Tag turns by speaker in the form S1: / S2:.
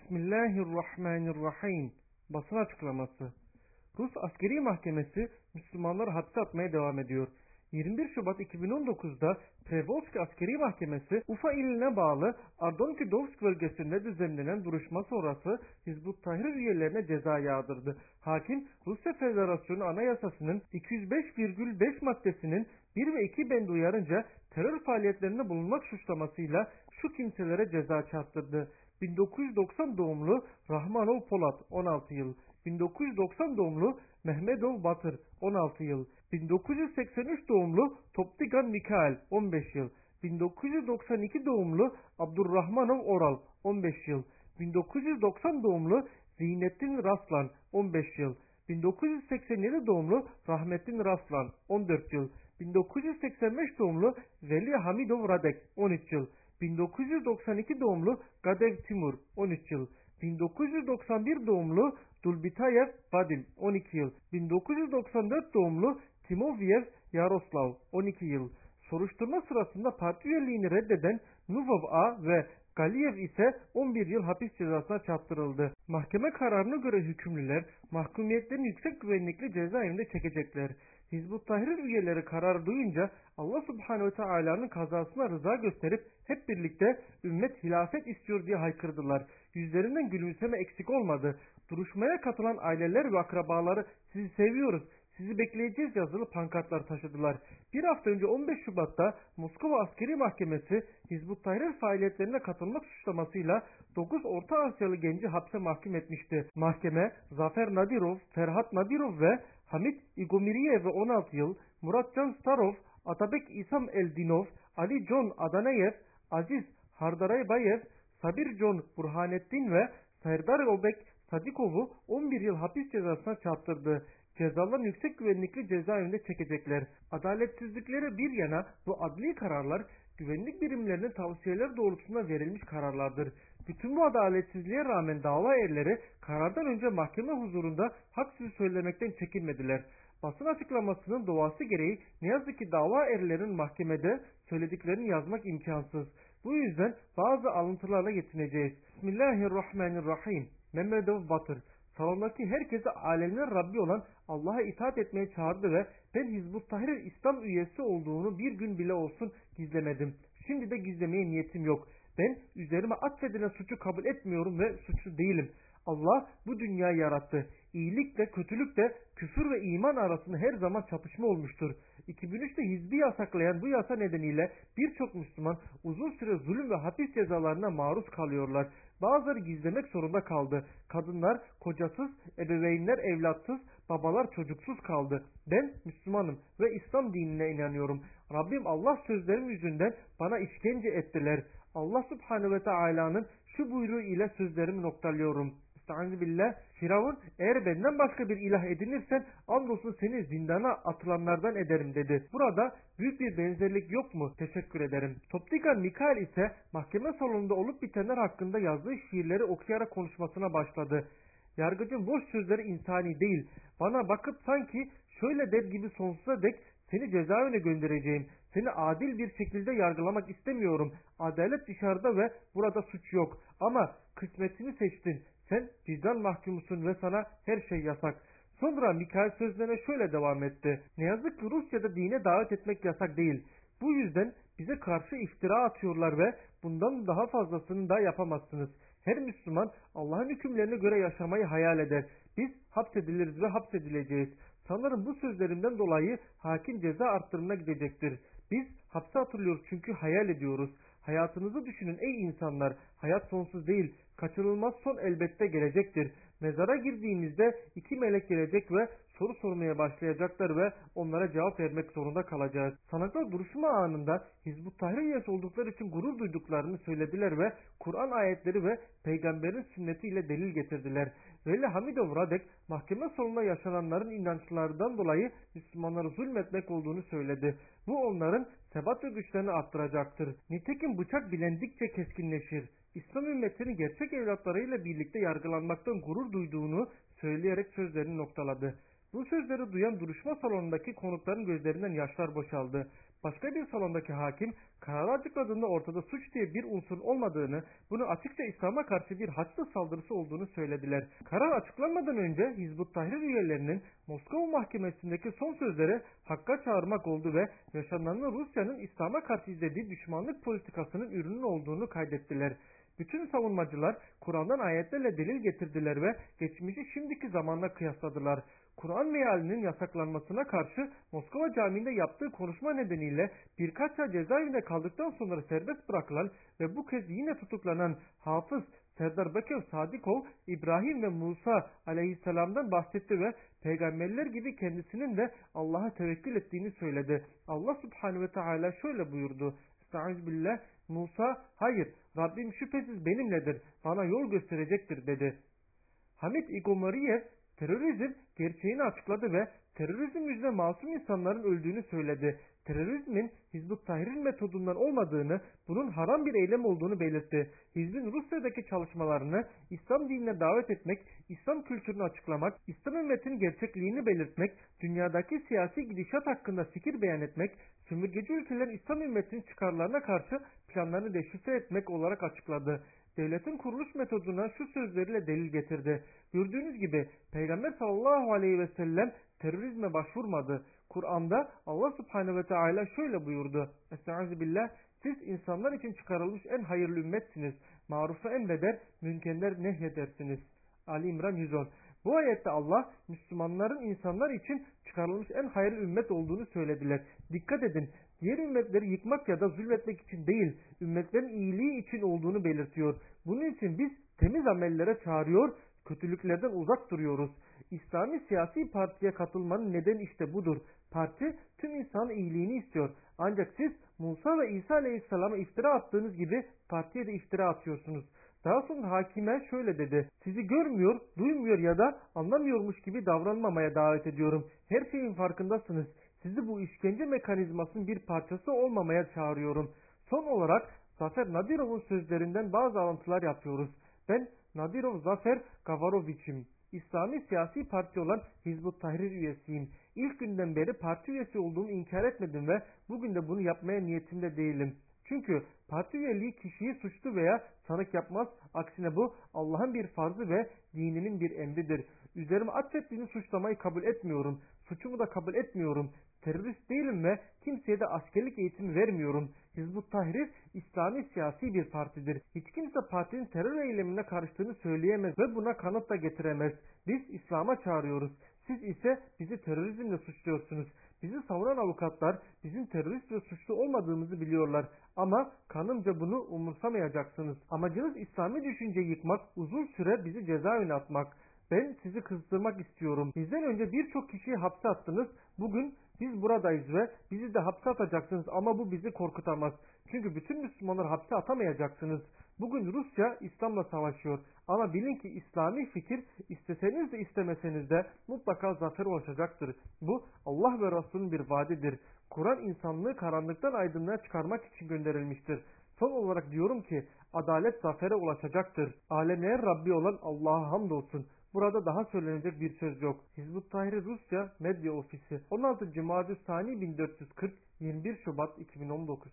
S1: Bismillahirrahmanirrahim. Basın açıklaması. Rus Askeri Mahkemesi Müslümanları hapse atmaya devam ediyor. 21 Şubat 2019'da Prevolsk Askeri Mahkemesi Ufa iline bağlı Ardonkidovsk bölgesinde düzenlenen duruşma sonrası Hizbut Tahrir üyelerine ceza yağdırdı. Hakim, Rusya Federasyonu Anayasası'nın 205,5 maddesinin 1 ve 2 bendi uyarınca terör faaliyetlerinde bulunmak suçlamasıyla şu kimselere ceza çarptırdı. 1990 doğumlu Rahmanov Polat 16 yıl, 1990 doğumlu Mehmedov Batır 16 yıl, 1983 doğumlu Toptigan Mikhail 15 yıl, 1992 doğumlu Abdurrahmanov Oral 15 yıl, 1990 doğumlu Ziynettin Raslan 15 yıl, 1987 doğumlu Rahmettin Raslan 14 yıl, 1985 doğumlu Veli Hamidov Radek 13 yıl, 1992 doğumlu Gadev Timur 13 yıl, 1991 doğumlu Dulbitayev Vadim 12 yıl, 1994 doğumlu Timoviev Yaroslav 12 yıl. Soruşturma sırasında parti üyeliğini reddeden Nuvov A ve Galiyev ise 11 yıl hapis cezasına çarptırıldı. Mahkeme kararına göre hükümlüler mahkumiyetlerini yüksek güvenlikli cezaevinde çekecekler. Hizbut Tahrir üyeleri kararı duyunca Allah Subhanahu ve Teala'nın kazasına rıza gösterip hep birlikte ümmet hilafet istiyor diye haykırdılar. Yüzlerinden gülümseme eksik olmadı. Duruşmaya katılan aileler ve akrabaları sizi seviyoruz, sizi bekleyeceğiz yazılı pankartlar taşıdılar. Bir hafta önce 15 Şubat'ta Moskova Askeri Mahkemesi Hizbut Tahrir faaliyetlerine katılmak suçlamasıyla 9 Orta Asyalı genci hapse mahkum etmişti. Mahkeme Zafer Nadirov, Ferhat Nadirov ve Hamit Igomiriyev'e 16 yıl, Muratcan Starov, Atabek İsam Eldinov, Ali John Adaneyev, Aziz Hardaraybayev, Sabir John Burhanettin ve Serdar Obek Sadikov'u 11 yıl hapis cezasına çarptırdı. Cezaların yüksek güvenlikli cezaevinde çekecekler. Adaletsizlikleri bir yana bu adli kararlar güvenlik birimlerinin tavsiyeleri doğrultusunda verilmiş kararlardır. Bütün bu adaletsizliğe rağmen dava erleri karardan önce mahkeme huzurunda hak sözü söylemekten çekinmediler. Basın açıklamasının doğası gereği ne yazık ki dava erlerin mahkemede söylediklerini yazmak imkansız. Bu yüzden bazı alıntılarla yetineceğiz. Bismillahirrahmanirrahim. Mehmedov Batır salondaki herkese alemler Rabbi olan Allah'a itaat etmeye çağırdı ve ben Hizbut Tahrir İslam üyesi olduğunu bir gün bile olsun gizlemedim. Şimdi de gizlemeye niyetim yok. Ben üzerime atfedilen suçu kabul etmiyorum ve suçlu değilim. Allah bu dünyayı yarattı. İyilikle kötülükle küfür ve iman arasında her zaman çatışma olmuştur. 2003'te hizbi yasaklayan bu yasa nedeniyle birçok Müslüman uzun süre zulüm ve hapis cezalarına maruz kalıyorlar. Bazıları gizlemek zorunda kaldı. Kadınlar kocasız, ebeveynler evlatsız, babalar çocuksuz kaldı. Ben Müslümanım ve İslam dinine inanıyorum. Rabbim Allah sözlerim yüzünden bana işkence ettiler. Allah Subhanahu ve Teala'nın şu buyruğu ile sözlerimi noktalıyorum. Estağfirullah. Firavun eğer benden başka bir ilah edinirsen andolsun seni zindana atılanlardan ederim dedi. Burada büyük bir benzerlik yok mu? Teşekkür ederim. Toptigan Mikhail ise mahkeme salonunda olup bitenler hakkında yazdığı şiirleri okuyarak konuşmasına başladı. Yargıcın boş sözleri insani değil. Bana bakıp sanki şöyle der gibi sonsuza dek seni cezaevine göndereceğim. Seni adil bir şekilde yargılamak istemiyorum. Adalet dışarıda ve burada suç yok. Ama kısmetini seçtin. Sen vicdan mahkumusun ve sana her şey yasak. Sonra Mikhail sözlerine şöyle devam etti. Ne yazık ki Rusya'da dine davet etmek yasak değil. Bu yüzden bize karşı iftira atıyorlar ve bundan daha fazlasını da yapamazsınız. Her Müslüman Allah'ın hükümlerine göre yaşamayı hayal eder. Biz hapsediliriz ve hapsedileceğiz. Sanırım bu sözlerimden dolayı hakim ceza arttırımına gidecektir. Biz hapse atılıyoruz çünkü hayal ediyoruz. Hayatınızı düşünün ey insanlar. Hayat sonsuz değil. Kaçınılmaz son elbette gelecektir. Mezara girdiğimizde 2 melek gelecek ve soru sormaya başlayacaklar ve onlara cevap vermek zorunda kalacağız. Sanıklar duruşma anında Hizbut Tahrir üyesi oldukları için gurur duyduklarını söylediler ve Kur'an ayetleri ve peygamberin sünnetiyle delil getirdiler. Veli Hamidov Radek mahkeme salonunda yaşananların inançlarından dolayı Müslümanlara zulmetmek olduğunu söyledi. Bu onların sebat ve güçlerini arttıracaktır. Nitekim bıçak bilendikçe keskinleşir. İslam ümmetinin gerçek evlatlarıyla birlikte yargılanmaktan gurur duyduğunu söyleyerek sözlerini noktaladı. Bu sözleri duyan duruşma salonundaki konukların gözlerinden yaşlar boşaldı. Başka bir salondaki hakim kararı açıkladığında ortada suç diye bir unsur olmadığını, bunu açıkça İslam'a karşı bir Haçlı saldırısı olduğunu söylediler. Karar açıklanmadan önce Hizbut Tahrir üyelerinin Moskova mahkemesindeki son sözleri hakka çağırmak oldu ve yaşananın Rusya'nın İslam'a karşı izlediği düşmanlık politikasının ürünü olduğunu kaydettiler. Bütün savunmacılar Kur'an'dan ayetlerle delil getirdiler ve geçmişi şimdiki zamanla kıyasladılar. Kur'an mealinin yasaklanmasına karşı Moskova Camii'nde yaptığı konuşma nedeniyle birkaç ay cezaevinde kaldıktan sonra serbest bırakılan ve bu kez yine tutuklanan Hafız Serdar Bekir Sadikov, İbrahim ve Musa aleyhisselamdan bahsetti ve peygamberler gibi kendisinin de Allah'a tevekkül ettiğini söyledi. Allah subhanehu ve teala şöyle buyurdu. Estağfirullah. Musa, hayır, Rabbim şüphesiz benimledir, bana yol gösterecektir dedi. Hamid Igomariyev terörizm gerçeğini açıkladı ve terörizm yüzünden masum insanların öldüğünü söyledi. Terörizmin Hizbut Tahrir metodundan olmadığını, bunun haram bir eylem olduğunu belirtti. Hizbin Rusya'daki çalışmalarını İslam dinine davet etmek, İslam kültürünü açıklamak, İslam ümmetinin gerçekliğini belirtmek, dünyadaki siyasi gidişat hakkında fikir beyan etmek, sömürgeci ülkelerin İslam ümmetinin çıkarlarına karşı planlarını deşifre etmek olarak açıkladı. Devletin kuruluş metoduna şu sözleriyle delil getirdi. Gördüğünüz gibi Peygamber sallallahu aleyhi ve sellem terörizme başvurmadı. Kur'an'da Allah subhanehu ve teala şöyle buyurdu. Estağfirullah. Siz insanlar için çıkarılmış en hayırlı ümmetsiniz. Marufa emreder, münkerler nehyedersiniz. Ali İmran 110. Bu ayette Allah Müslümanların insanlar için çıkarılmış en hayırlı ümmet olduğunu söylediler. Dikkat edin, diğer ümmetleri yıkmak ya da zulmetmek için değil, ümmetlerin iyiliği için olduğunu belirtiyor. Bunun için biz temiz amellere çağırıyor, kötülüklerden uzak duruyoruz. İslami siyasi partiye katılmanın nedeni işte budur. Parti tüm insanın iyiliğini istiyor. Ancak siz Musa ve İsa aleyhisselama iftira attığınız gibi partiye de iftira atıyorsunuz. Daha sonra hakime şöyle dedi. Sizi görmüyor, duymuyor ya da anlamıyormuş gibi davranmamaya davet ediyorum. Her şeyin farkındasınız. Sizi bu işkence mekanizmasının bir parçası olmamaya çağırıyorum. Son olarak Zafer Nadirov'un sözlerinden bazı alıntılar yapıyoruz. Ben Nadirov Zafer Gavaroviç'im. İslami siyasi parti olan Hizbut Tahrir üyesiyim. İlk günden beri parti üyesi olduğumu inkar etmedim ve bugün de bunu yapmaya niyetimde değilim. Çünkü parti üyeliği kişiyi suçlu veya sanık yapmaz. Aksine bu Allah'ın bir farzı ve dininin bir emridir. Üzerime atfettiğini suçlamayı kabul etmiyorum. Suçumu da kabul etmiyorum. Terörist değilim ve kimseye de askerlik eğitimi vermiyorum. Hizbut Tahrir İslami siyasi bir partidir. Hiç kimse partinin terör eylemine karıştığını söyleyemez ve buna kanıt da getiremez. Biz İslam'a çağırıyoruz. Siz ise bizi terörizmle suçluyorsunuz. Bizi savunan avukatlar bizim terörist ve suçlu olmadığımızı biliyorlar. Ama kanımca bunu umursamayacaksınız. Amacınız İslami düşünceyi yıkmak, uzun süre bizi cezaevine atmak. Ben sizi kızdırmak istiyorum. Bizden önce birçok kişiyi hapse attınız. Bugün biz buradayız ve bizi de hapse atacaksınız ama bu bizi korkutamaz. Çünkü bütün Müslümanları hapse atamayacaksınız. Bugün Rusya İslam'la savaşıyor. Ama bilin ki İslami fikir isteseniz de istemeseniz de mutlaka zafer ulaşacaktır. Bu Allah ve Resul'ün bir vaadidir. Kur'an insanlığı karanlıktan aydınlığa çıkarmak için gönderilmiştir. Son olarak diyorum ki adalet zafere ulaşacaktır. Alemlerin Rabbi olan Allah'a hamdolsun. Burada daha söylenecek bir söz yok. Hizbut Tahrir Rusya Medya Ofisi 16 Cumadi Sani 1440 21 Şubat 2019